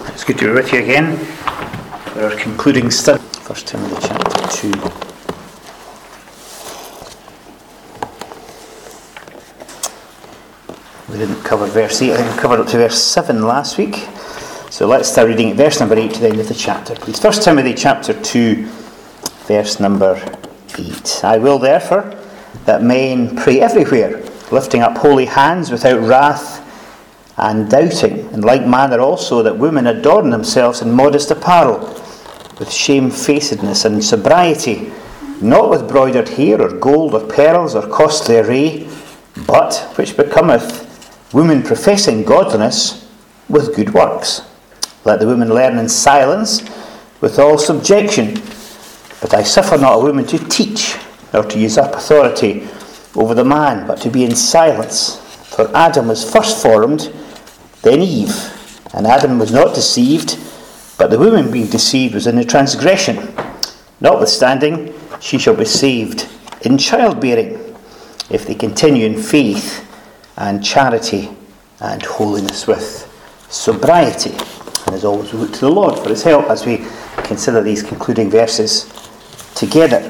It's good to be with you again for our concluding study. 1 Timothy chapter 2. We didn't cover verse 8, I think we covered up to verse 7 last week. So let's start reading at verse number 8 to the end of the chapter, please. 1 Timothy chapter 2, verse number 8. I will therefore that men pray everywhere, lifting up holy hands without wrath and doubting. In like manner also that women adorn themselves in modest apparel, with shamefacedness and sobriety, not with broidered hair or gold or pearls or costly array, but which becometh women professing godliness with good works. Let the women learn in silence with all subjection. But I suffer not a woman to teach, nor to use up authority over the man, but to be in silence. For Adam was first formed, then Eve. And Adam was not deceived, but the woman being deceived was in the transgression. Notwithstanding, she shall be saved in childbearing, if they continue in faith and charity and holiness with sobriety. And as always, we look to the Lord for his help as we consider these concluding verses together.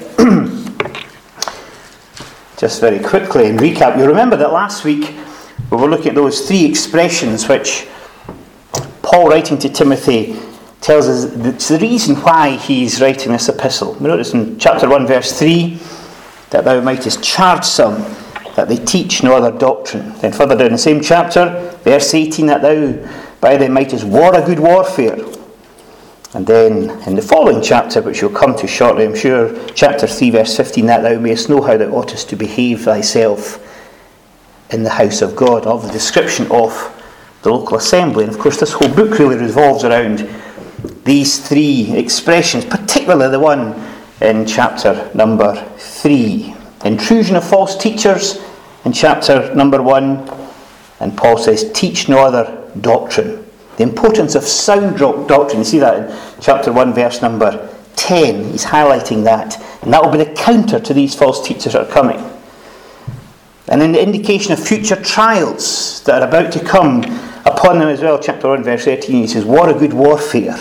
Just very quickly in recap, you remember that last week we were looking at those three expressions which Paul, writing to Timothy, tells us it's the reason why he's writing this epistle. We notice in chapter 1 verse 3 that thou mightest charge some that they teach no other doctrine. Then further down the same chapter, verse 18, that thou by them mightest war a good warfare. And then in the following chapter, which you'll come to shortly, I'm sure, chapter 3 verse 15, that thou mayest know how thou oughtest to behave thyself in the house of God, of the description of the local assembly. And of course this whole book really revolves around these three expressions, particularly the one in chapter number 3. Intrusion of false teachers in chapter number 1, and Paul says, teach no other doctrine. The importance of sound doctrine, you see that in chapter 1 verse number 10. He's highlighting that, and that will be the counter to these false teachers that are coming. And then the indication of future trials that are about to come upon them as well. Chapter 1 verse 13, he says, war a good warfare.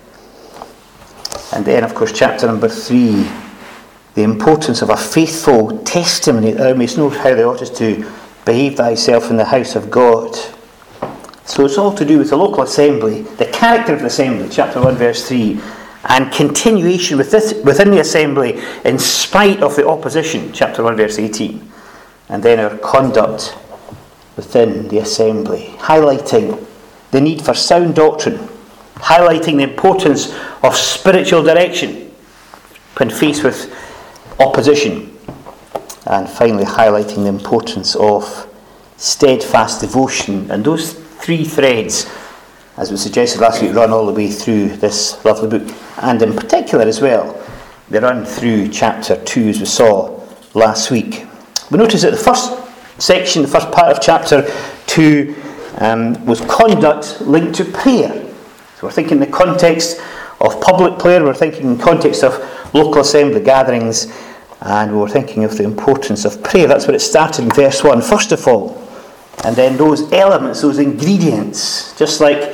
And then of course chapter number 3, the importance of a faithful testimony, that thou mayest know how thou oughtest to behave thyself in the house of God. So it's all to do with the local assembly, the character of the assembly, chapter 1 verse 3, and continuation within the assembly in spite of the opposition, chapter 1 verse 18. And then our conduct within the assembly, highlighting the need for sound doctrine, highlighting the importance of spiritual direction when faced with opposition, and finally highlighting the importance of steadfast devotion. And those three threads, as we suggested last week, run all the way through this lovely book, and in particular as well, they run through chapter 2 as we saw last week. We notice that the first section, the first part of chapter 2 was conduct linked to prayer. So we're thinking in the context of public prayer, we're thinking in the context of local assembly gatherings, and we're thinking of the importance of prayer. That's where it started in verse 1, first of all. And then those elements, those ingredients, just like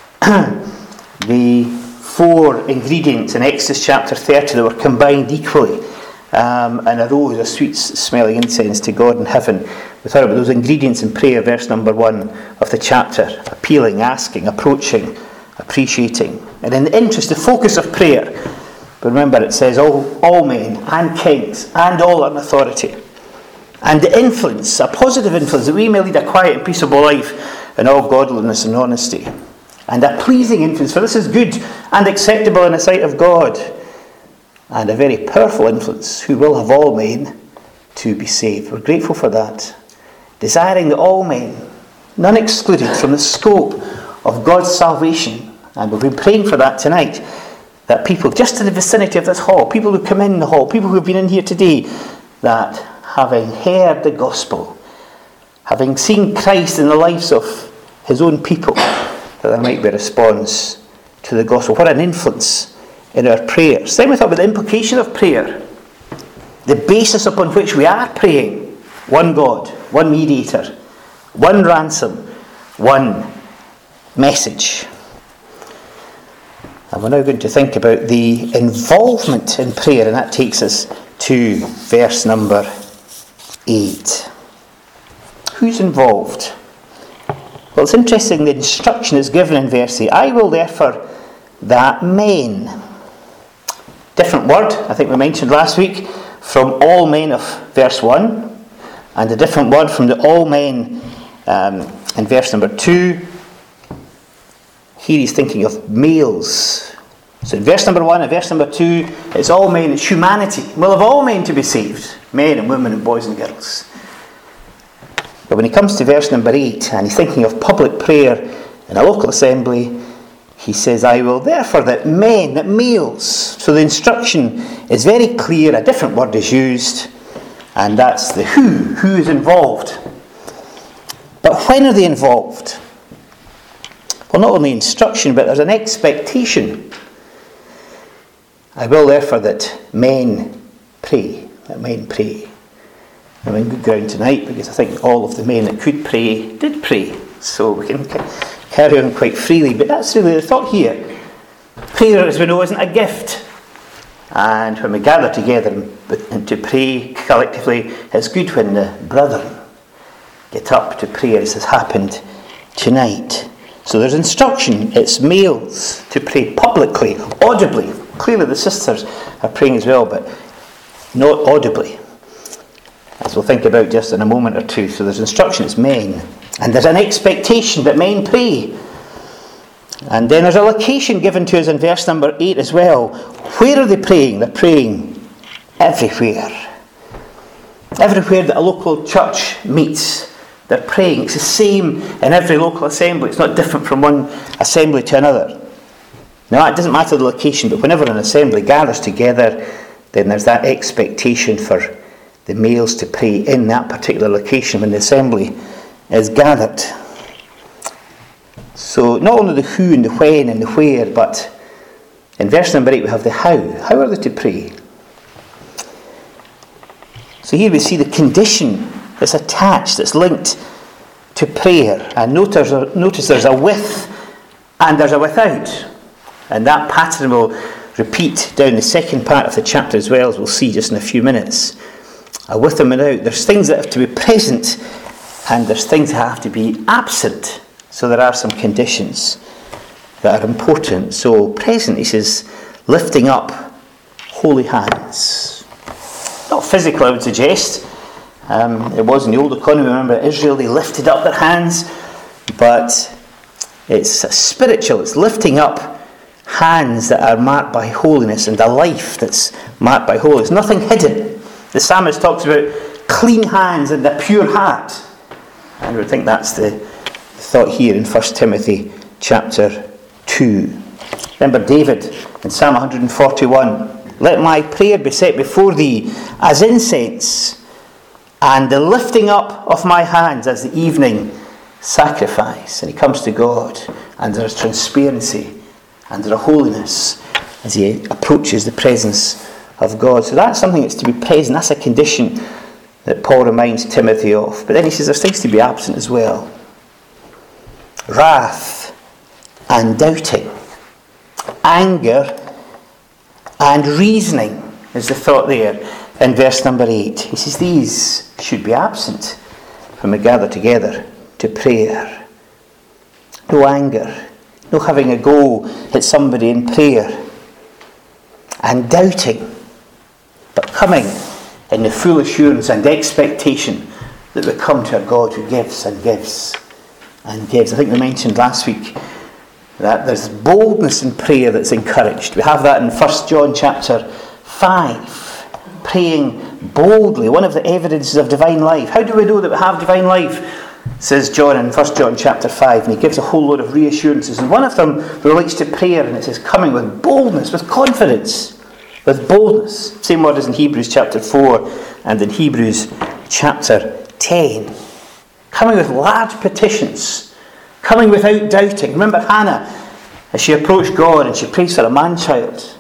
the 4 ingredients in Exodus chapter 30 that were combined equally, and arose a sweet smelling incense to God in heaven. We thought about those ingredients in prayer, verse number 1 of the chapter: appealing, asking, approaching, appreciating. And in the interest, the focus of prayer, but remember it says all men and kings and all in authority. And the influence, a positive influence, that we may lead a quiet and peaceable life in all godliness and honesty. And a pleasing influence, for this is good and acceptable in the sight of God. And a very powerful influence, who will have all men to be saved. We're grateful for that. Desiring that all men, none excluded, from the scope of God's salvation. And we've been praying for that tonight. That people just in the vicinity of this hall, people who come in the hall, people who have been in here today, that having heard the gospel, having seen Christ in the lives of his own people, that there might be a response to the gospel. What an influence in our prayers. Then we thought about the implication of prayer, the basis upon which we are praying. One God, one mediator, one ransom, one message. And we're now going to think about the involvement in prayer, and that takes us to verse number 8. Who's involved? Well, it's interesting, the instruction is given in verse 8. I will therefore that men. Different word, I think we mentioned last week, from all men of verse 1, and a different word from the all men in verse number 2. Here he's thinking of males. So in verse number 1 and verse number 2, it's all men, it's humanity. Well, of all men to be saved, men and women and boys and girls. But when he comes to verse number 8, and he's thinking of public prayer in a local assembly, he says, I will therefore that men, that males. So the instruction is very clear, a different word is used, and that's the who is involved. But when are they involved? Well, not only instruction, but there's an expectation. I will therefore that men pray, I'm in good ground tonight, because I think all of the men that could pray did pray. So we can carry on quite freely. But that's really the thought here. Prayer, as we know, isn't a gift. And when we gather together and to pray collectively, it's good when the brethren get up to pray, as has happened tonight. So there's instruction. It's males to pray publicly, audibly. Clearly the sisters are praying as well, but not audibly, as we'll think about just in a moment or two. So there's instruction, it's men. And there's an expectation that men pray. And then there's a location given to us in verse number 8 as well. Where are they praying? They're praying everywhere. Everywhere that a local church meets, they're praying. It's the same in every local assembly. It's not different from one assembly to another. Now, it doesn't matter the location, but whenever an assembly gathers together, then there's that expectation for the males to pray in that particular location when the assembly is gathered. So not only the who and the when and the where, but in verse number 8 we have the how. How are they to pray? So here we see the condition that's attached, that's linked to prayer. And notice there's a with and there's a without. And that pattern will repeat down the second part of the chapter as well, as we'll see just in a few minutes. A with and without. There's things that have to be present and there's things that have to be absent. So there are some conditions that are important. So present, he says, lifting up holy hands. Not physical, I would suggest. It was in the old economy. Remember, Israel, they lifted up their hands. But it's spiritual. It's lifting up hands that are marked by holiness and a life that's marked by holiness. Nothing hidden. The psalmist talks about clean hands and a pure heart. And we think that's the thought here in 1 Timothy chapter 2. Remember David in Psalm 141. Let my prayer be set before thee as incense, and the lifting up of my hands as the evening sacrifice. And he comes to God, and there's transparency and there's a holiness as he approaches the presence of God. So that's something that's to be present. That's a condition that Paul reminds Timothy of. But then he says there's things to be absent as well. Wrath and doubting, anger and reasoning is the thought there in verse number 8. He says these should be absent when we gather together to prayer. No anger, no having a go at somebody in prayer, and doubting, but coming in the full assurance and expectation that we come to a God who gives and gives and gives. I think we mentioned last week that there's boldness in prayer that's encouraged. We have that in 1 John chapter 5. Praying boldly, one of the evidences of divine life. How do we know that we have divine life? Says John in 1 John chapter 5, and he gives a whole load of reassurances. And one of them relates to prayer, and it says coming with boldness, with confidence. With boldness. Same word as in Hebrews chapter 4 and in Hebrews chapter 10. Coming with large petitions. Coming without doubting. Remember Hannah, as she approached God and she prayed for a man-child.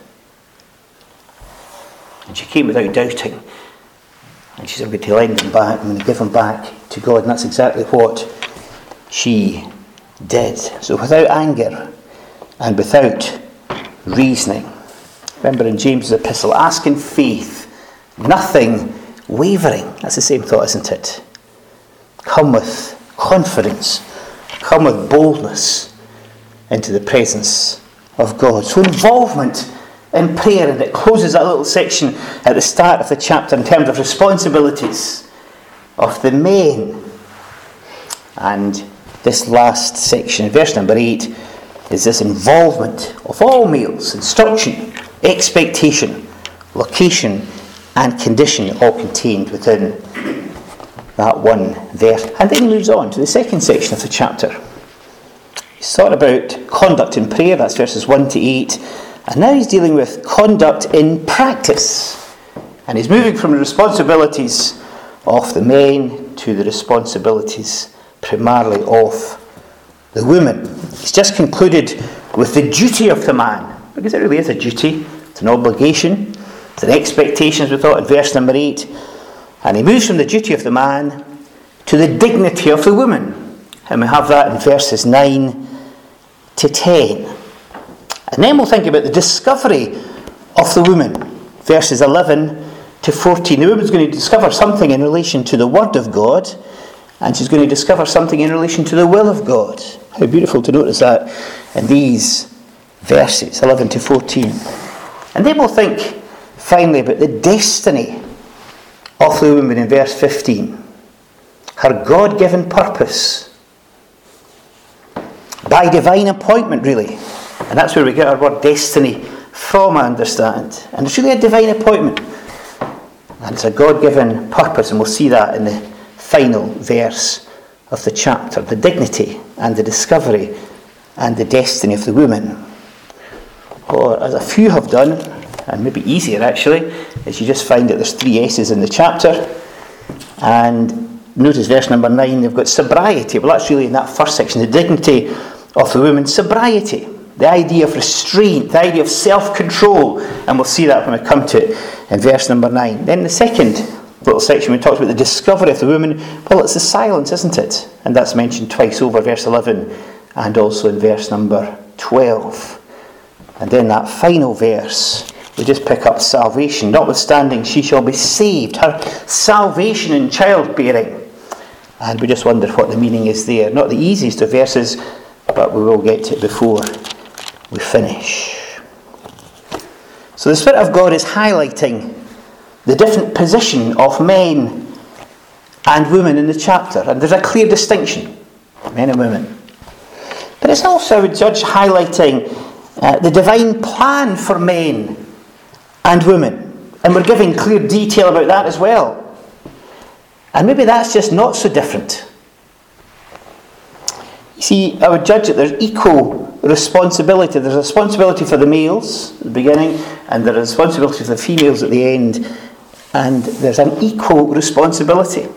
And she came without doubting. And she said, I'm going to lend him back. I'm going to give him back to God. And that's exactly what she did. So without anger and without reasoning. Remember in James' epistle, ask in faith, nothing wavering. That's the same thought, isn't it? Come with confidence, come with boldness into the presence of God. So involvement in prayer, and it closes that little section at the start of the chapter in terms of responsibilities of the men. And this last section, verse number 8, is this involvement of all males, instruction, expectation, location and condition, all contained within that one verse. And then he moves on to the second section of the chapter. He's thought about conduct in prayer, that's verses 1 to 8, and now he's dealing with conduct in practice. And he's moving from the responsibilities of the men to the responsibilities primarily of the women. He's just concluded with the duty of the man, because it really is a duty, it's an obligation, it's an expectation, as we thought in verse number 8. And he moves from the duty of the man to the dignity of the woman. And we have that in verses 9 to 10. And then we'll think about the discovery of the woman, verses 11 to 14. The woman's going to discover something in relation to the Word of God, and she's going to discover something in relation to the will of God. How beautiful to notice that in these verses, 11 to 14. And then we'll think finally about the destiny of the woman in verse 15. Her God-given purpose. By divine appointment, really. And that's where we get our word destiny from, I understand. And it's really a divine appointment. And it's a God-given purpose, and we'll see that in the final verse of the chapter. The dignity and the discovery and the destiny of the woman. Or, as a few have done, and maybe easier actually, is you just find that there's 3 S's in the chapter. And notice verse number 9, they've got sobriety. Well, that's really in that first section, the dignity of the woman, sobriety. The idea of restraint, the idea of self-control. And we'll see that when we come to it in verse number 9. Then the second little section, we talked about the discovery of the woman. Well, it's the silence, isn't it? And that's mentioned twice over, verse 11 and also in verse number 12. And then that final verse, we just pick up salvation. Notwithstanding, she shall be saved. Her salvation in childbearing. And we just wonder what the meaning is there. Not the easiest of verses, but we will get to it before we finish. So the Spirit of God is highlighting the different position of men and women in the chapter. And there's a clear distinction, men and women. But it's also, I would judge, highlighting the divine plan for men and women. And we're giving clear detail about that as well. And maybe that's just not so different. You see, I would judge that there's equal responsibility. There's a responsibility for the males at the beginning, and there's a responsibility for the females at the end. And there's an equal responsibility.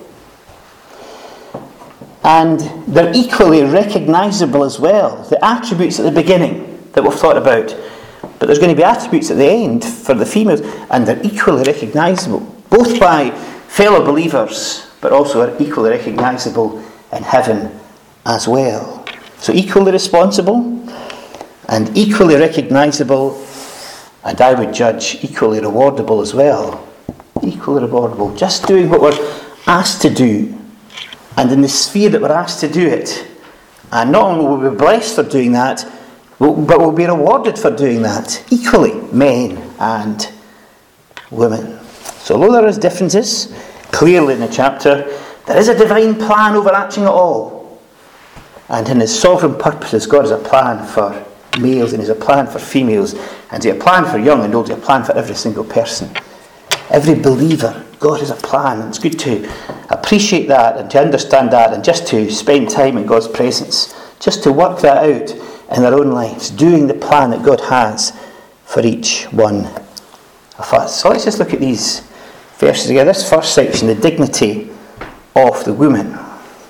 And they're equally recognisable as well. The attributes at the beginning that we've thought about. But there's going to be attributes at the end for the females, and they're equally recognisable. Both by fellow believers, but also are equally recognisable in heaven as well. So equally responsible, and equally recognisable, and I would judge equally rewardable as well. Equally rewardable. Just doing what we're asked to do, and in the sphere that we're asked to do it. And not only will we be blessed for doing that, but we'll be rewarded for doing that. Equally, men and women. So although there is differences, clearly in the chapter, there is a divine plan overarching it all. And in his sovereign purposes, God has a plan for males and he has a plan for females. And he has a plan for young and old, he has a plan for every single person. Every believer, God has a plan. And it's good to appreciate that and to understand that and just to spend time in God's presence. Just to work that out in their own lives, doing the plan that God has for each one of us. So let's just look at these verses together. This first section, the dignity of the woman.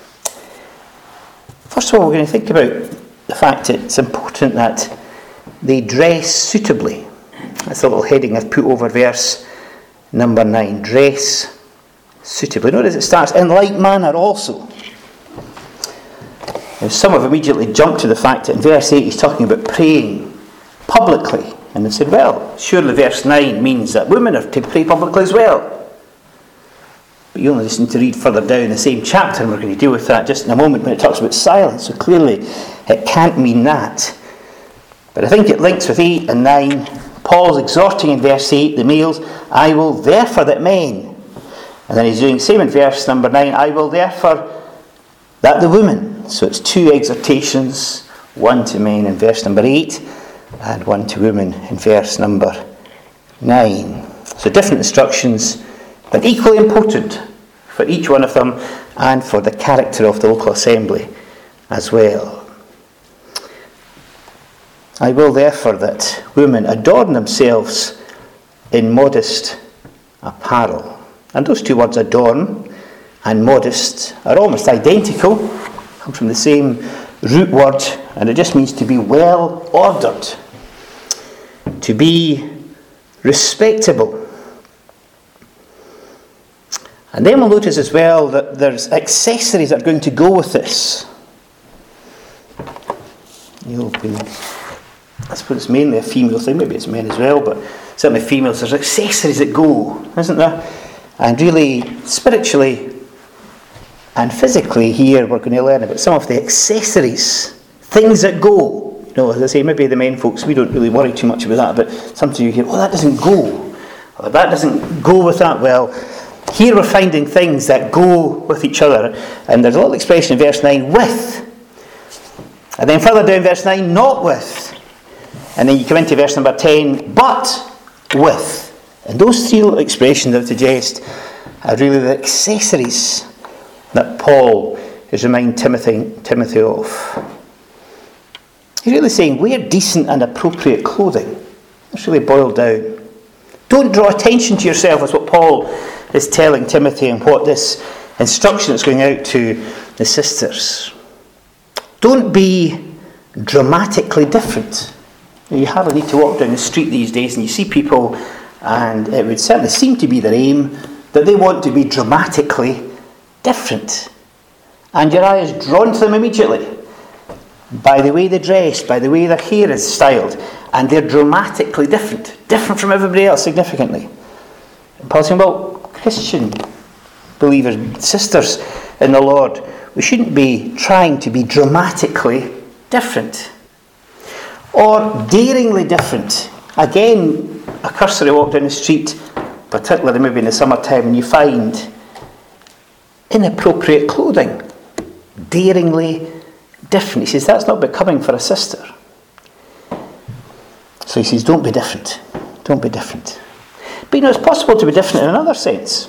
First of all, we're going to think about the fact that it's important that they dress suitably. That's the little heading I've put over verse number 9. Dress suitably. Notice it starts, in like manner also. Now, some have immediately jumped to the fact that in verse 8 he's talking about praying publicly. And they said, well, surely verse 9 means that women are to pray publicly as well. But you only just need to read further down in the same chapter, and we're going to deal with that just in a moment when it talks about silence. So clearly it can't mean that. But I think it links with 8 and 9. Paul's exhorting in verse 8 the males, I will therefore that men. And then he's doing the same in verse number 9, I will therefore that the women. So it's 2 exhortations, one to men in verse number 8 and one to women in verse number 9. So different instructions, but equally important for each one of them and for the character of the local assembly as well. I will therefore that women adorn themselves in modest apparel. And those 2 words, adorn and modest, are almost identical, come from the same root word, and it just means to be well ordered, to be respectable. And then we'll notice as well that there's accessories that are going to go with this. I suppose it's mainly a female thing, maybe it's men as well, but certainly females, there's accessories that go, isn't there? And really, spiritually and physically here, we're going to learn about some of the accessories, things that go. You know, as I say, maybe the men folks, we don't really worry too much about that, but sometimes you hear, oh, that doesn't go, or that doesn't go with that. Well, here we're finding things that go with each other, and there's a little expression in verse 9, with. And then further down verse 9, not with. And then you come into verse number 10, but with. And those 3 little expressions, I would suggest, are really the accessories that Paul is reminding Timothy of. He's really saying, wear decent and appropriate clothing. That's really boiled down. Don't draw attention to yourself, is what Paul is telling Timothy, and what this instruction is going out to the sisters. Don't be dramatically different. You hardly need to walk down the street these days and you see people, and it would certainly seem to be their aim, that they want to be dramatically different. And your eye is drawn to them immediately by the way they dress, by the way their hair is styled, and they're dramatically different from everybody else significantly. And Paul's saying, well, Christian believers, sisters in the Lord, we shouldn't be trying to be dramatically different or daringly different. Again, a cursory walk down the street, particularly maybe in the summertime, and you find inappropriate clothing, daringly different. He says that's not becoming for a sister. So he says, don't be different. Don't be different. But you know, it's possible to be different in another sense.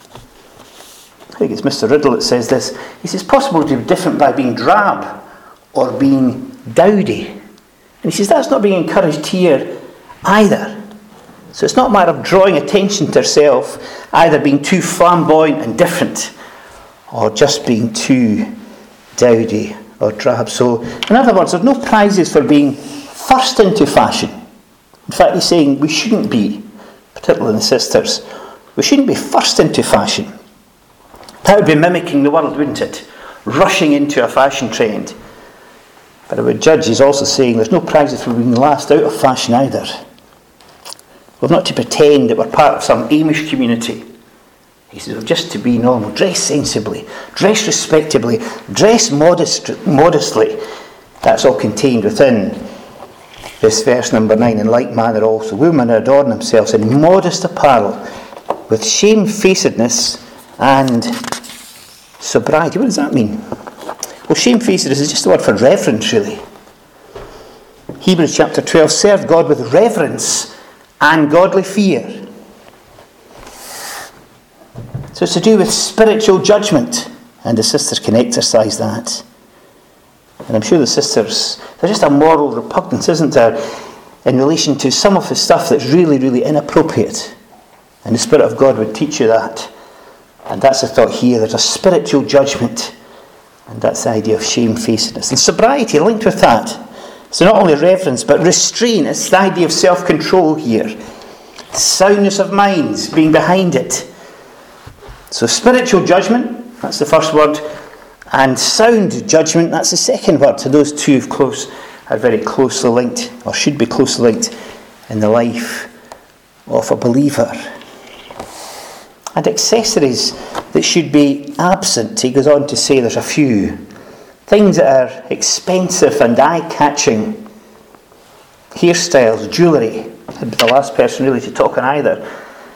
I think it's Mr. Riddle that says this. He says it's possible to be different by being drab or being dowdy. And he says that's not being encouraged here either. So it's not a matter of drawing attention to yourself, either being too flamboyant and different, or just being too dowdy or drab. So, in other words, there's no prizes for being first into fashion. In fact, he's saying we shouldn't be, particularly the sisters, we shouldn't be first into fashion. That would be mimicking the world, wouldn't it? Rushing into a fashion trend. But I would judge he's also saying there's no prizes for being last out of fashion either. We're not to pretend that we're part of some Amish community. He says, we're just to be normal. Dress sensibly. Dress respectably. Dress modestly. That's all contained within this verse number 9. In like manner also, women adorn themselves in modest apparel, with shamefacedness and sobriety. What does that mean? Well, shamefacedness is just a word for reverence, really. Hebrews chapter 12, serve God with reverence and godly fear. So it's to do with spiritual judgment, and the sisters can exercise that. And I'm sure the sisters, there's just a moral repugnance, isn't there, in relation to some of the stuff that's really, really inappropriate. And the Spirit of God would teach you that. And that's the thought here. There's a spiritual judgment. And that's the idea of shamefacedness. And sobriety linked with that. So not only reverence, but restraint. It's the idea of self-control here. Soundness of minds being behind it. So spiritual judgment, that's the first word. And sound judgment, that's the second word. So those two close are very closely linked, or should be closely linked, in the life of a believer. And accessories that should be absent, he goes on to say there's a few. Things that are expensive and eye-catching. Hairstyles, jewellery. I'd be the last person really to talk on either.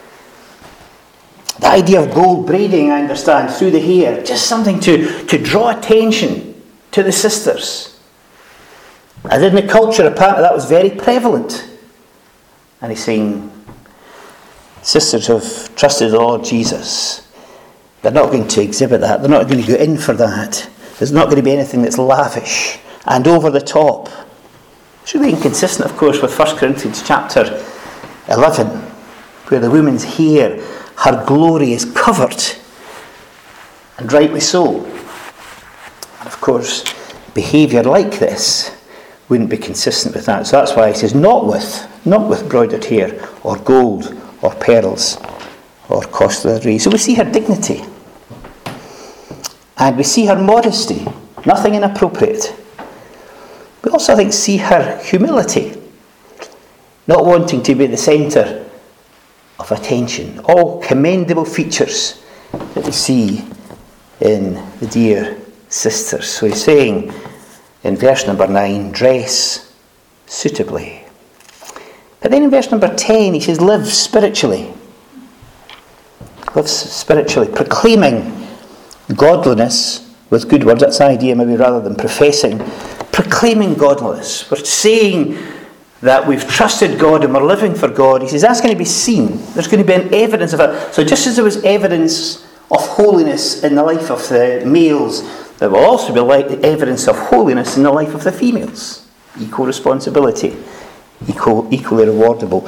The idea of gold braiding, I understand, through the hair. Just something to draw attention to the sisters. And in the culture, apparently that was very prevalent. And he's saying, sisters who have trusted the Lord Jesus, they're not going to exhibit that. They're not going to go in for that. There's not going to be anything that's lavish and over the top. It's really inconsistent, of course, with 1 Corinthians chapter 11, where the woman's hair, her glory is covered, and rightly so. And of course, behaviour like this wouldn't be consistent with that. So that's why he says, not with broidered hair, or gold, or pearls, or costly. So we see her dignity, and we see her modesty, nothing inappropriate. We also, I think, see her humility, not wanting to be the centre of attention. All commendable features that we see in the dear sisters. So he's saying in verse number 9, dress suitably. But then in verse number 10 he says, live spiritually. Live spiritually, proclaiming godliness with good words. That's the idea, maybe, rather than professing. Proclaiming godliness. We're saying that we've trusted God and we're living for God. He says that's going to be seen. There's going to be an evidence of it. So just as there was evidence of holiness in the life of the males, there will also be evidence of holiness in the life of the females. Equal responsibility. Equally rewardable.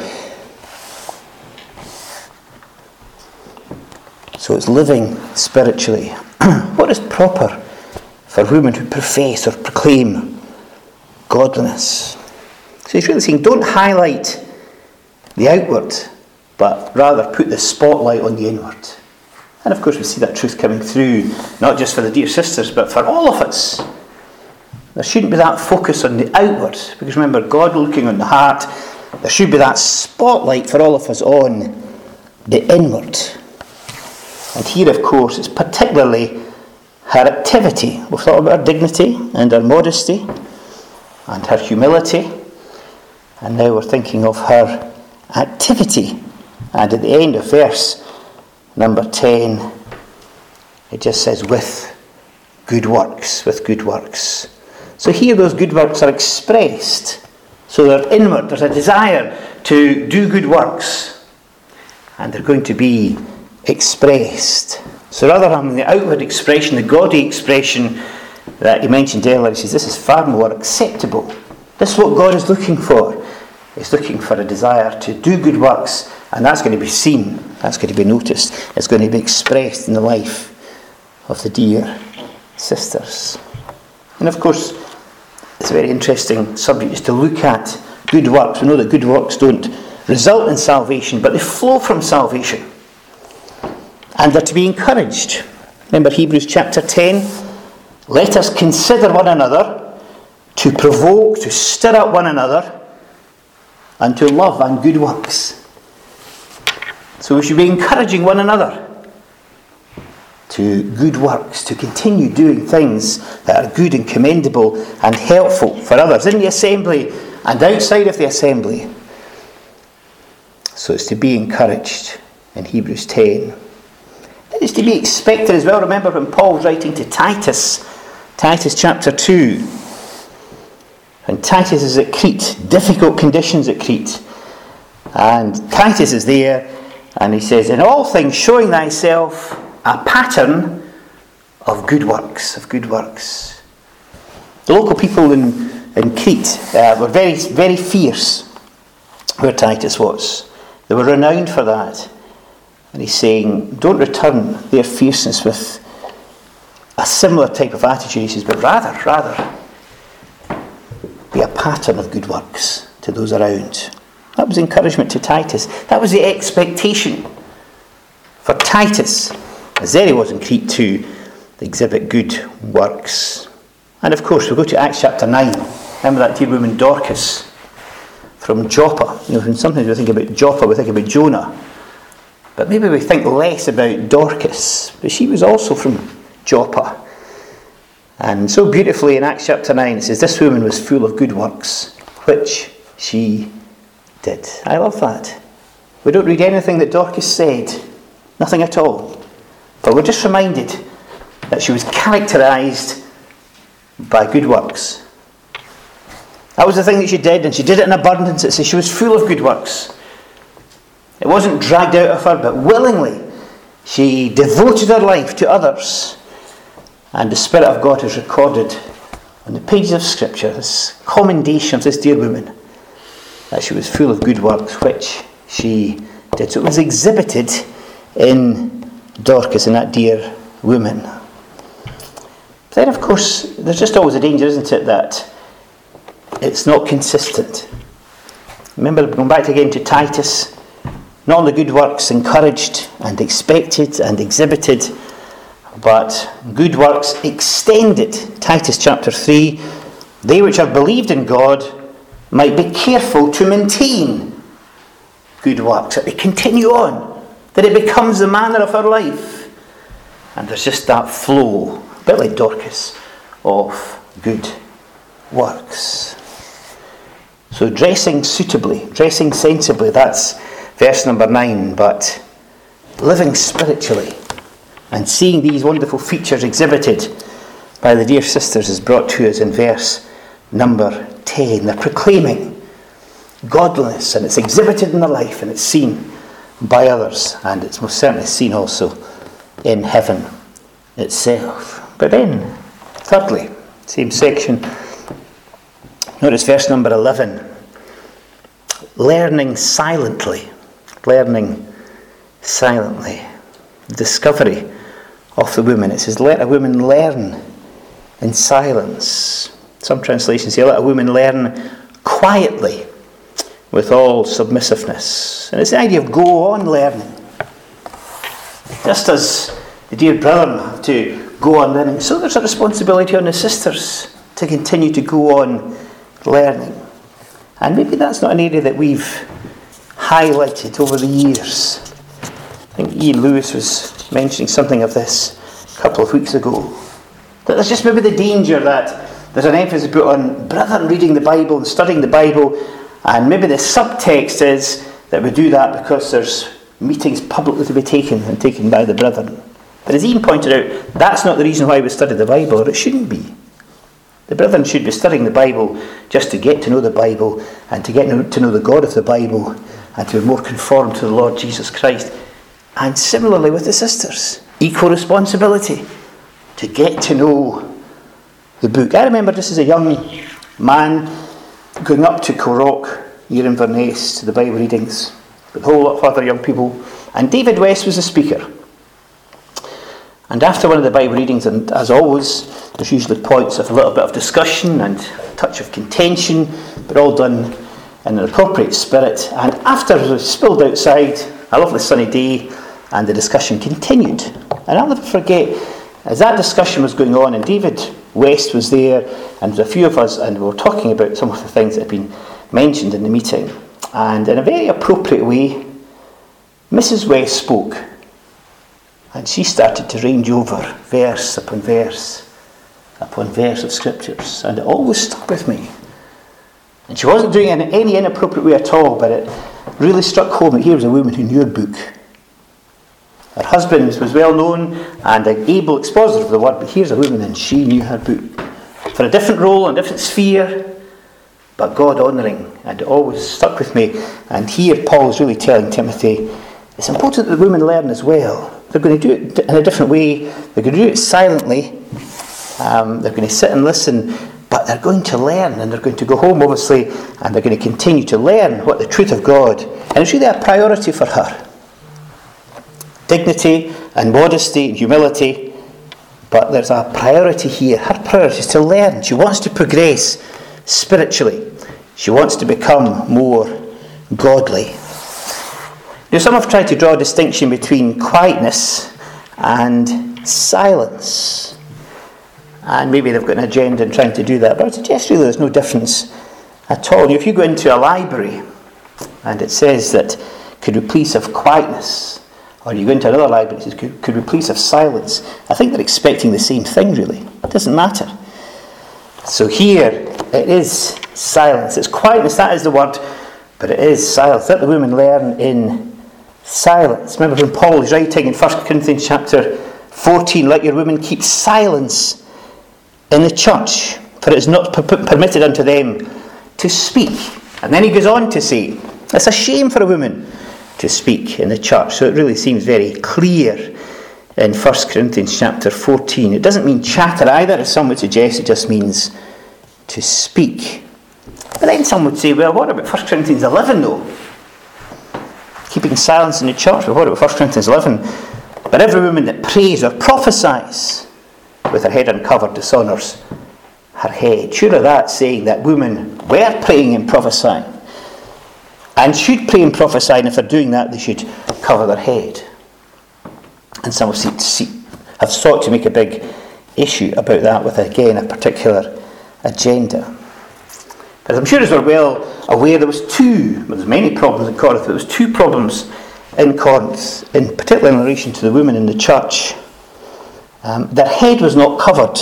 So it's living spiritually. What is proper for women who profess or proclaim godliness? So he's really saying, don't highlight the outward, but rather put the spotlight on the inward. And of course we see that truth coming through, not just for the dear sisters, but for all of us. There shouldn't be that focus on the outward, because remember, God looking on the heart. There should be that spotlight for all of us on the inward. And here, of course, it's particularly her activity. We've thought about her dignity and her modesty and her humility. And now we're thinking of her activity. And at the end of verse number 10, it just says, with good works, with good works. So here those good works are expressed. So they're inward. There's a desire to do good works. And they're going to be expressed. So rather than the outward expression, the gaudy expression that he mentioned earlier, he says this is far more acceptable. This is what God is looking for. He's looking for a desire to do good works, and that's going to be seen, that's going to be noticed, it's going to be expressed in the life of the dear sisters. And of course, it's a very interesting subject is to look at good works. We know that good works don't result in salvation, but they flow from salvation. And they're to be encouraged. Remember Hebrews chapter 10? Let us consider one another, to provoke, to stir up one another, and to love and good works. So we should be encouraging one another to good works, to continue doing things that are good and commendable and helpful for others in the assembly and outside of the assembly. So it's to be encouraged in Hebrews 10. It's to be expected as well. Remember when Paul's writing to Titus chapter 2, and Titus is at Crete, difficult conditions at Crete, and Titus is there, and he says, in all things showing thyself a pattern of good works, of good works. The local people in Crete were very, very fierce, where Titus was. They were renowned for that. And he's saying, don't return their fierceness with a similar type of attitude. He says, but rather, be a pattern of good works to those around. That was encouragement to Titus. That was the expectation for Titus, as there he was in Crete, to exhibit good works. And of course, we'll go to Acts chapter 9. Remember that dear woman Dorcas from Joppa? When sometimes we think about Joppa, we think about Jonah. But maybe we think less about Dorcas. But she was also from Joppa. And so beautifully in Acts chapter 9 it says, this woman was full of good works, which she did. I love that. We don't read anything that Dorcas said. Nothing at all. But we're just reminded that she was characterised by good works. That was the thing that she did, and she did it in abundance. It says she was full of good works. It wasn't dragged out of her, but willingly she devoted her life to others. And the Spirit of God is recorded on the pages of Scripture, this commendation of this dear woman, that she was full of good works, which she did. So it was exhibited in Dorcas, in that dear woman. But then, of course, there's just always a danger, isn't it, that it's not consistent. Remember, going back again to Titus, not only good works encouraged and expected and exhibited, but good works extended. Titus chapter 3, they which have believed in God might be careful to maintain good works, that they continue on, that it becomes the manner of our life. And there's just that flow, a bit like Dorcas, of good works. So dressing suitably, dressing sensibly, that's verse number 9, but living spiritually and seeing these wonderful features exhibited by the dear sisters is brought to us in verse number 10. They're proclaiming godliness, and it's exhibited in their life, and it's seen by others, and it's most certainly seen also in heaven itself. But then, thirdly, same section, notice verse number 11. Learning silently. Learning silently. Discovery of the woman. It says, let a woman learn in silence. Some translations say, let a woman learn quietly with all submissiveness. And it's the idea of go on learning. Just as the dear brethren have to go on learning, so there's a responsibility on the sisters to continue to go on learning. And maybe that's not an area that we've highlighted over the years. I think Ian Lewis was mentioning something of this a couple of weeks ago. That there's just maybe the danger that there's an emphasis put on brethren reading the Bible and studying the Bible, and maybe the subtext is that we do that because there's meetings publicly to be taken and taken by the brethren. But as Ian pointed out, that's not the reason why we study the Bible, or it shouldn't be. The brethren should be studying the Bible just to get to know the Bible and to get to know the God of the Bible and to be more conformed to the Lord Jesus Christ. And similarly with the sisters, equal responsibility to get to know the book. I remember just as a young man going up to Corrock here in Inverness to the Bible readings with a whole lot of other young people, and David West was the speaker. And after one of the Bible readings, and as always, there's usually points of a little bit of discussion and a touch of contention, but all done in an appropriate spirit. And after it was spilled outside, a lovely sunny day, and the discussion continued. And I'll never forget, as that discussion was going on, and David West was there, and there was a few of us, and we were talking about some of the things that had been mentioned in the meeting. And in a very appropriate way, Mrs. West spoke. And she started to range over verse upon verse of scriptures. And it always stuck with me. And she wasn't doing it in any inappropriate way at all, but it really struck home that here was a woman who knew her book. Her husband was well known and an able expositor of the word, but here's a woman and she knew her book. For a different role and different sphere, but God honouring. And it always stuck with me. And here Paul's really telling Timothy, it's important that the women learn as well. They're going to do it in a different way. They're going to do it silently. They're going to sit and listen, but they're going to learn, and they're going to go home, obviously, and they're going to continue to learn what the truth of God. And it's really a priority for her. Dignity and modesty and humility, but there's a priority here. Her priority is to learn. She wants to progress spiritually. She wants to become more godly. Now, some have tried to draw a distinction between quietness and silence. And maybe they've got an agenda in trying to do that. But I would suggest really there's no difference at all. If you go into a library and it says that could we please have quietness, or you go into another library and it says could we please have silence, I think they're expecting the same thing really. It doesn't matter. So here it is silence. It's quietness, that is the word, but it is silence. Let the women learn in silence. Remember when Paul is writing in 1 Corinthians chapter 14, let your women keep silence in the church, for it is not permitted unto them to speak. And then he goes on to say, it's a shame for a woman to speak in the church. So it really seems very clear in 1 Corinthians chapter 14. It doesn't mean chatter either, as some would suggest, it just means to speak. But then some would say, well, what about 1 Corinthians 11 though? Keeping silence in the church, well, what about 1 Corinthians 11? But every woman that prays or prophesies with her head uncovered dishonours her head. Surely that's saying that women were praying and prophesying, and should pray and prophesy, and if they're doing that, they should cover their head. And some have sought to make a big issue about that with, again, a particular agenda. But I'm sure as we're well aware, there's many problems in Corinth, but there was two problems in Corinth, in particular in relation to the women in the church. Their head was not covered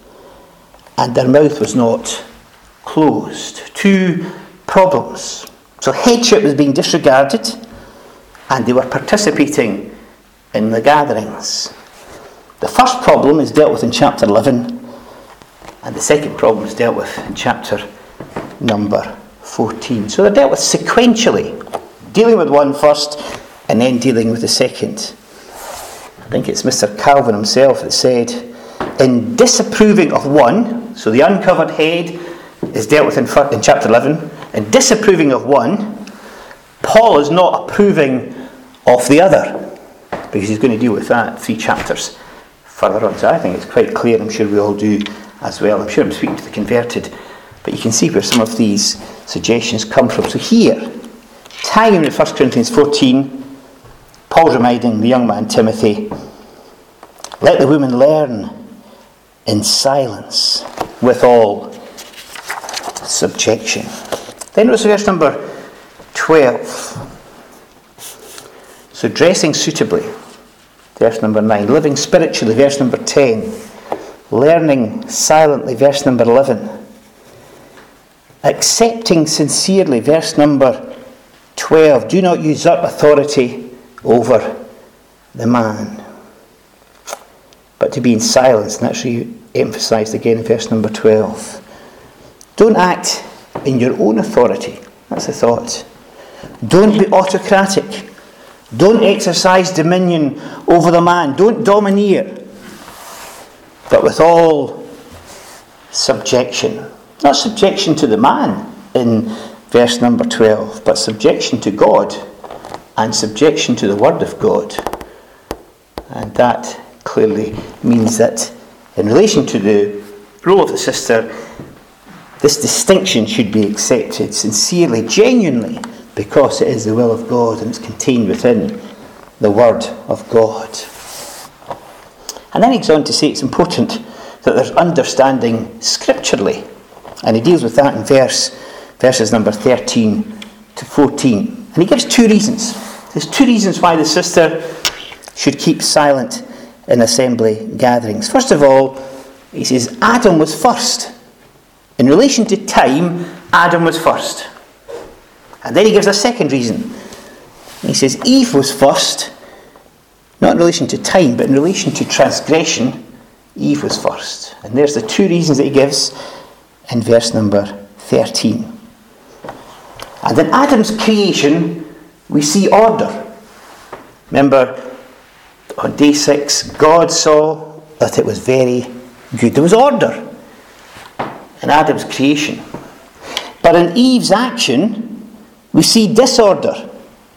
and their mouth was not closed. Two problems. So headship was being disregarded and they were participating in the gatherings. The first problem is dealt with in chapter 11 and the second problem is dealt with in chapter number 14. So they're dealt with sequentially, dealing with one first and then dealing with the second. I think it's Mr. Calvin himself that said, in disapproving of one, so the uncovered head is dealt with in chapter 11, in disapproving of one, Paul is not approving of the other, because he's going to deal with that 3 chapters further on. So I think it's quite clear, I'm sure we all do as well. I'm sure I'm speaking to the converted, but you can see where some of these suggestions come from. So here, tying in with 1 Corinthians 14, Paul's reminding the young man Timothy, let the women learn in silence with all subjection. Then notice verse number 12. So dressing suitably, verse number 9. Living spiritually, verse number 10. Learning silently, verse number 11. Accepting sincerely, verse number 12. Do not usurp authority over the man, but to be in silence. And that's emphasised again in verse number 12. Don't act in your own authority. That's the thought. Don't be autocratic. Don't exercise dominion over the man. Don't domineer, but with all subjection. Not subjection to the man in verse number 12, but subjection to God and subjection to the Word of God. And that clearly means that in relation to the role of the sister, this distinction should be accepted sincerely, genuinely, because it is the will of God and it's contained within the Word of God. And then he goes on to say it's important that there's understanding scripturally. And he deals with that in verses number 13 to 14. And he gives 2 reasons. There's 2 reasons why the sister should keep silent in assembly gatherings. First of all, he says Adam was first. In relation to time, Adam was first. And then he gives a second reason. He says Eve was first, not in relation to time, but in relation to transgression, Eve was first. And there's the 2 reasons that he gives in verse number 13. And in Adam's creation, we see order. Remember, on day 6, God saw that it was very good. There was order in Adam's creation. But in Eve's action, we see disorder.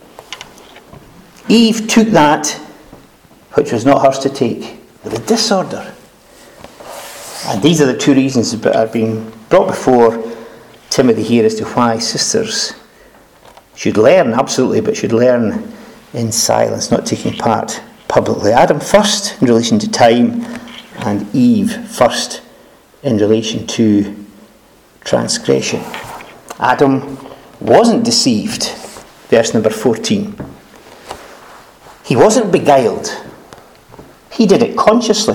Eve took that which was not hers to take. There was disorder. And these are the 2 reasons that are being brought before Timothy here as to why sisters should learn, absolutely, but should learn in silence, not taking part publicly. Adam first in relation to time, and Eve first in relation to transgression. Adam wasn't deceived, verse number 14. He wasn't beguiled. He did it consciously.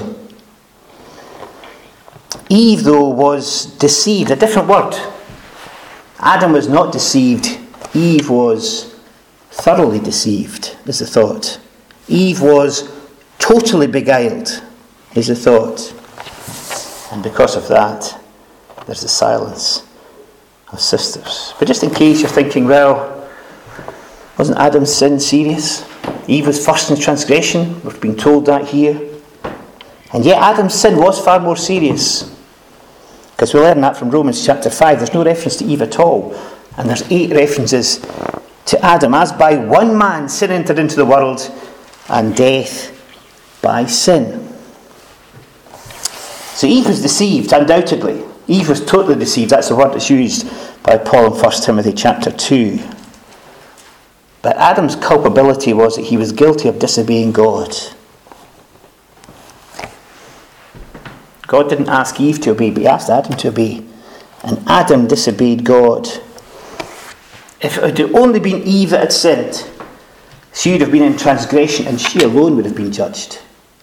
Eve, though, was deceived. A different word. Adam was not deceived. Eve was thoroughly deceived, is the thought. Eve was totally beguiled, is the thought. And because of that, there's the silence of sisters. But just in case you're thinking, well, wasn't Adam's sin serious? Eve was first in transgression. We've been told that here. And yet Adam's sin was far more serious. Because we learn that from Romans chapter 5. There's no reference to Eve at all. And there's 8 references to Adam. As by one man sin entered into the world, and death by sin. So Eve was deceived, undoubtedly. Eve was totally deceived. That's the word that's used by Paul in 1 Timothy chapter 2. But Adam's culpability was that he was guilty of disobeying God. God didn't ask Eve to obey, but he asked Adam to obey. And Adam disobeyed God. If it had only been Eve that had sinned, she would have been in transgression and she alone would have been judged.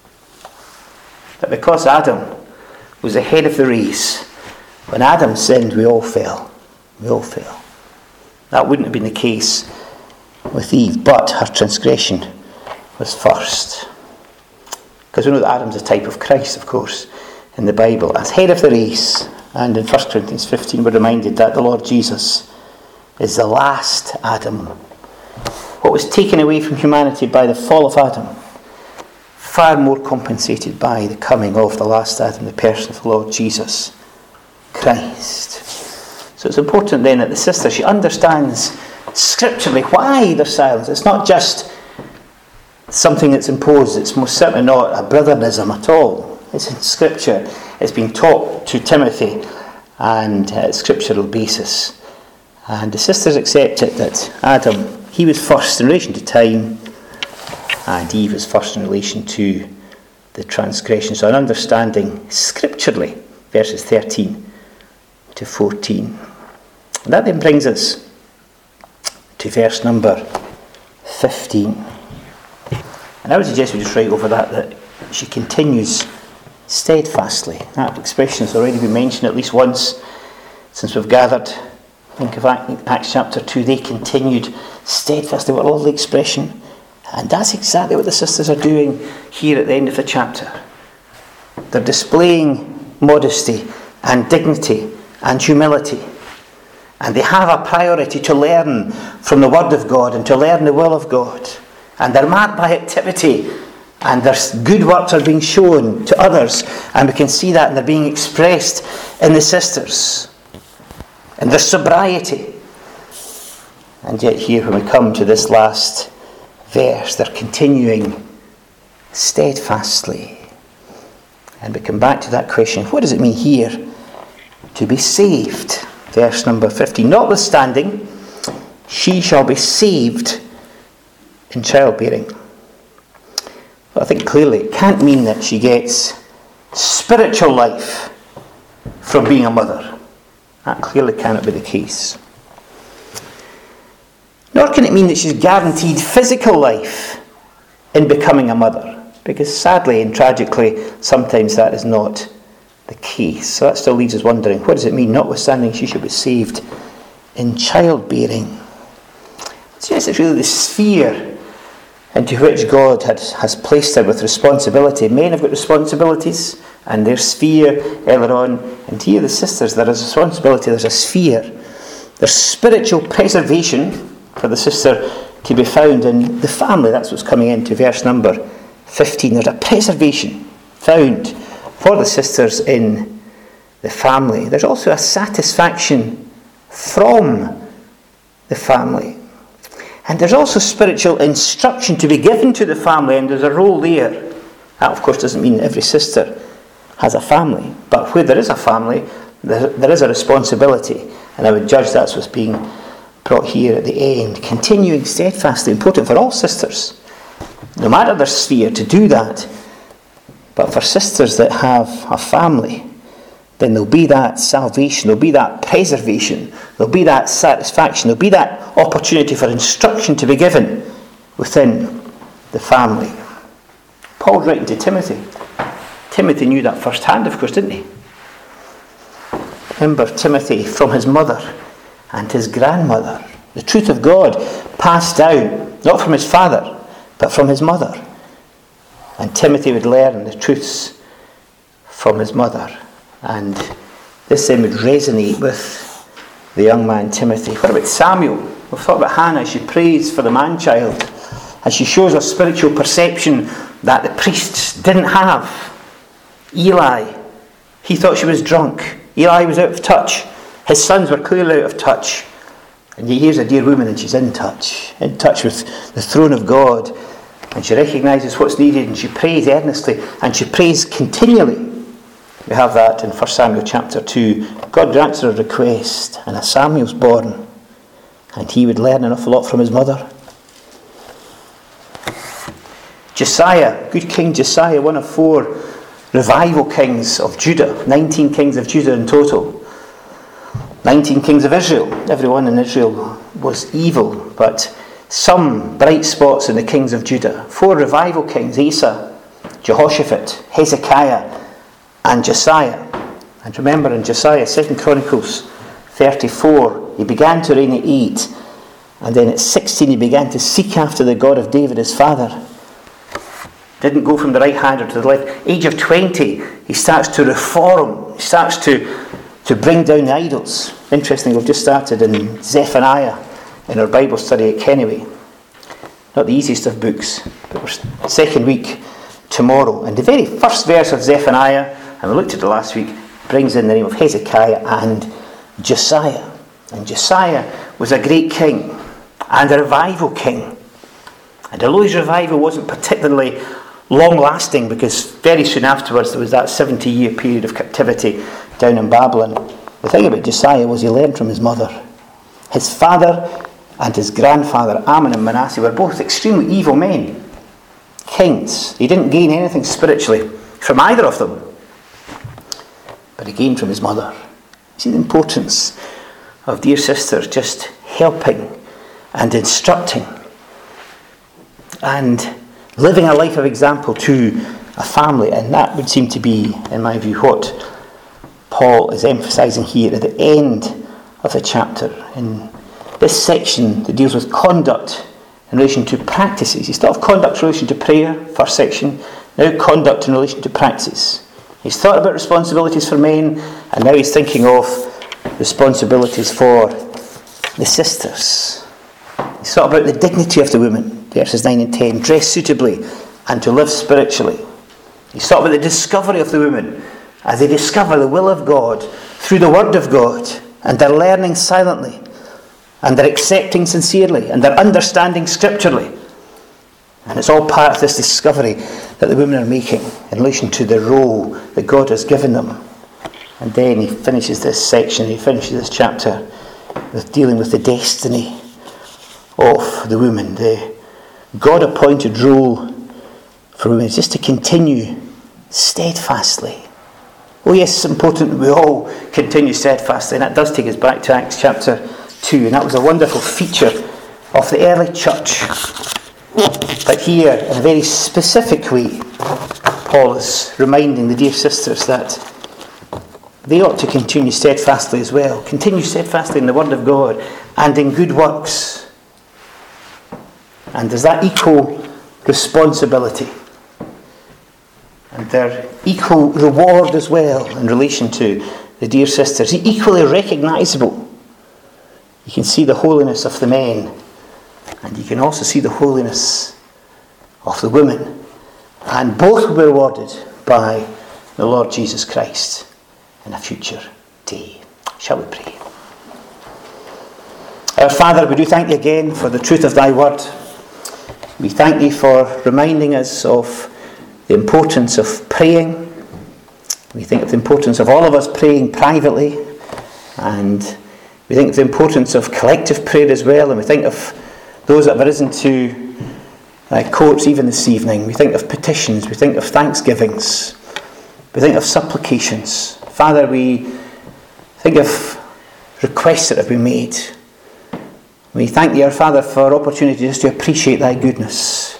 But because Adam was ahead of the race, when Adam sinned, we all fell. We all fell. That wouldn't have been the case with Eve, but her transgression was first. Because we know that Adam's a type of Christ, of course, in the Bible, as head of the race. And in 1 Corinthians 15 we're reminded that the Lord Jesus is the last Adam. What was taken away from humanity by the fall of Adam, far more compensated by the coming of the last Adam, the person of the Lord Jesus Christ. So it's important then that the sister, she understands scripturally why there's silence. It's not just something that's imposed. It's most certainly not a brotherism at all. It's in Scripture. It's been taught to Timothy and scriptural basis. And the sisters accept it that Adam, he was first in relation to time, and Eve was first in relation to the transgression. So an understanding scripturally, verses 13 to 14. And that then brings us to verse number 15. And I would suggest we just write over that she continues steadfastly. That expression has already been mentioned at least once since we've gathered. Think of Acts chapter 2. They continued steadfastly. What a lovely expression. And that's exactly what the sisters are doing here at the end of the chapter. They're displaying modesty and dignity and humility. And they have a priority to learn from the Word of God and to learn the will of God. And they're marked by activity. And their good works are being shown to others. And we can see that, and they're being expressed in the sisters. And their sobriety. And yet here, when we come to this last verse, they're continuing steadfastly. And we come back to that question, what does it mean here to be saved? Verse number 15. Notwithstanding, she shall be saved in childbearing. Well, I think clearly it can't mean that she gets spiritual life from being a mother. That clearly cannot be the case. Nor can it mean that she's guaranteed physical life in becoming a mother. Because sadly and tragically, sometimes that is not the case. So that still leaves us wondering, what does it mean, notwithstanding she should be saved in childbearing? So yes, it's really the sphere into which God has placed her with responsibility. Men have got responsibilities, and their sphere earlier on. And here the sisters, there is a responsibility, there's a sphere. There's spiritual preservation for the sister to be found in the family. That's what's coming into verse number 15. There's a preservation found for the sisters in the family. There's also a satisfaction from the family. And there's also spiritual instruction to be given to the family, and there's a role there. That, of course, doesn't mean every sister has a family. But where there is a family, there is a responsibility. And I would judge that's what's being brought here at the end. Continuing steadfastly, important for all sisters, no matter their sphere, to do that. But for sisters that have a family, then there'll be that salvation, there'll be that preservation, there'll be that satisfaction, there'll be that opportunity for instruction to be given within the family. Paul's writing to Timothy. Timothy knew that firsthand, of course, didn't he? Remember Timothy from his mother and his grandmother. The truth of God passed down, not from his father, but from his mother. And Timothy would learn the truths from his mother. And this then would resonate with the young man Timothy. What about Samuel? We've thought about Hannah. She prays for the man-child. And she shows a spiritual perception that the priests didn't have. Eli, he thought she was drunk. Eli was out of touch. His sons were clearly out of touch. And here's a dear woman and she's in touch with the throne of God. And she recognises what's needed and she prays earnestly and she prays continually. We have that in 1 Samuel chapter 2. God grants her a request and a Samuel's born. And he would learn an awful lot from his mother. Josiah, good King Josiah, one of 4 revival kings of Judah. 19 kings of Judah in total. 19 kings of Israel. Everyone in Israel was evil, but some bright spots in the kings of Judah. 4 revival kings: Asa, Jehoshaphat, Hezekiah, and Josiah. And remember in Josiah, 2 Chronicles 34, he began to reign at 8, and then at 16 he began to seek after the God of David his father. Didn't go from the right hand or to the left. Age of 20, he starts to reform. He starts to bring down the idols. Interesting, we've just started in Zephaniah in our Bible study at Kennyway. Not the easiest of books, but we're second week tomorrow. And the very first verse of Zephaniah, and we looked at it last week, brings in the name of Hezekiah and Josiah. And Josiah was a great king and a revival king. And although his revival wasn't particularly long-lasting, because very soon afterwards there was that 70-year period of captivity down in Babylon, the thing about Josiah was he learned from his mother. His father and his grandfather, Amon and Manasseh, were both extremely evil men, kings. He didn't gain anything spiritually from either of them, but he gained from his mother. You see the importance of, dear sisters, just helping and instructing and living a life of example to a family. And that would seem to be, in my view, what Paul is emphasising here at the end of the chapter. In this section that deals with conduct in relation to practices. He's thought of conduct in relation to prayer, first section. Now conduct in relation to practice. He's thought about responsibilities for men, and now he's thinking of responsibilities for the sisters. He's thought about the dignity of the woman, verses 9 and 10, dress suitably and to live spiritually. He's thought about the discovery of the women as they discover the will of God through the Word of God, and they're learning silently, and they're accepting sincerely, and they're understanding scripturally. And it's all part of this discovery that the women are making in relation to the role that God has given them. And then he finishes this section, he finishes this chapter with dealing with the destiny of the woman. The God-appointed role for women is just to continue steadfastly. Oh yes, it's important that we all continue steadfastly, and that does take us back to Acts chapter 2, and that was a wonderful feature of the early church. But here, in a very specific way, Paul is reminding the dear sisters that they ought to continue steadfastly as well. Continue steadfastly in the Word of God and in good works. And there's that equal responsibility. And their equal reward as well in relation to the dear sisters. Equally recognisable. You can see the holiness of the men, and you can also see the holiness of the women. And both will be rewarded by the Lord Jesus Christ in a future day. Shall we pray? Our Father, we do thank you again for the truth of thy word. We thank thee for reminding us of the importance of praying. We think of the importance of all of us praying privately, and we think of the importance of collective prayer as well, and we think of those that have risen to courts even this evening. We think of petitions, we think of thanksgivings, we think of supplications Father, we think of requests that have been made. We thank thee, our Father, for opportunity just to appreciate thy goodness,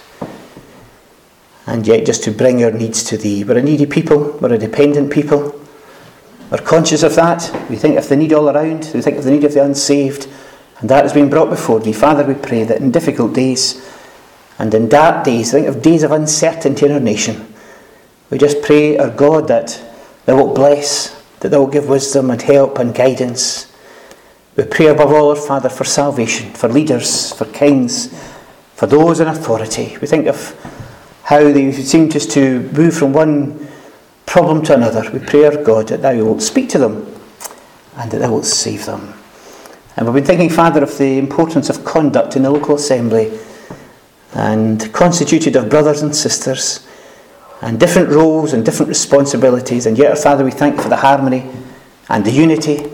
and yet just to bring our needs to thee. We're a needy people, we're a dependent people. We're conscious of that. We think of the need all around, we think of the need of the unsaved, and that has been brought before thee. Father, we pray that in difficult days and in dark days, think of days of uncertainty in our nation, we just pray, our God, that thou wilt bless, that thou wilt give wisdom and help and guidance. We pray above all, our Father, for salvation, for leaders, for kings, for those in authority. We think of how they seem just to move from one problem to another. We pray, our God, that thou wilt speak to them and that thou wilt save them. And we've been thinking, Father, of the importance of conduct in the local assembly, and constituted of brothers and sisters and different roles and different responsibilities. And yet, our Father, we thank you for the harmony and the unity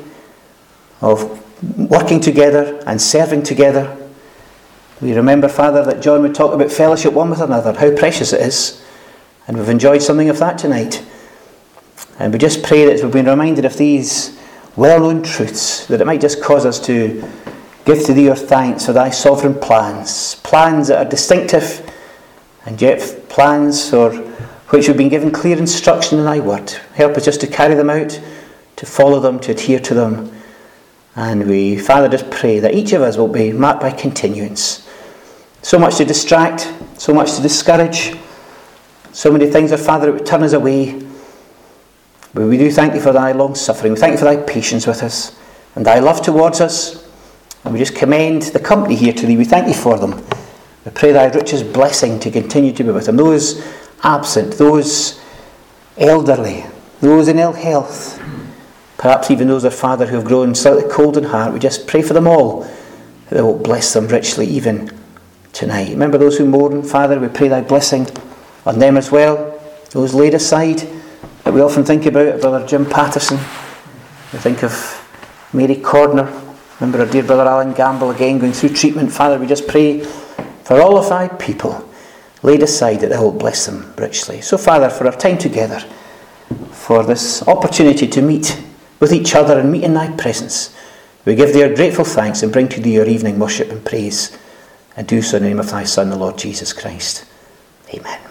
of working together and serving together. We remember, Father, that John would talk about fellowship one with another, how precious it is, and we've enjoyed something of that tonight. And we just pray that as we've been reminded of these well-known truths, that it might just cause us to give to thee our thanks for thy sovereign plans that are distinctive, and yet plans for which we've been given clear instruction in thy word. Help us just to carry them out, to follow them, to adhere to them. And we, Father, just pray that each of us will be marked by continuance. So much to distract, so much to discourage, so many things, our Father, that would turn us away. But we do thank you for thy long suffering. We thank you for thy patience with us and thy love towards us. And we just commend the company here to thee. We thank you for them. We pray thy richest blessing to continue to be with them. Those absent, those elderly, those in ill health, perhaps even those, our Father, who have grown slightly cold in heart, we just pray for them all, that thou wilt bless them richly even tonight. Remember those who mourn, Father, we pray thy blessing on them as well. Those laid aside that we often think about, Brother Jim Patterson. We think of Mary Cordner. Remember our dear Brother Alan Gamble again going through treatment. Father, we just pray for all of thy people laid aside, that thou wilt bless them richly. So, Father, for our time together, for this opportunity to meet with each other and meet in thy presence, we give thee our grateful thanks and bring to thee our evening worship and praise, and do so in the name of thy Son, the Lord Jesus Christ. Amen.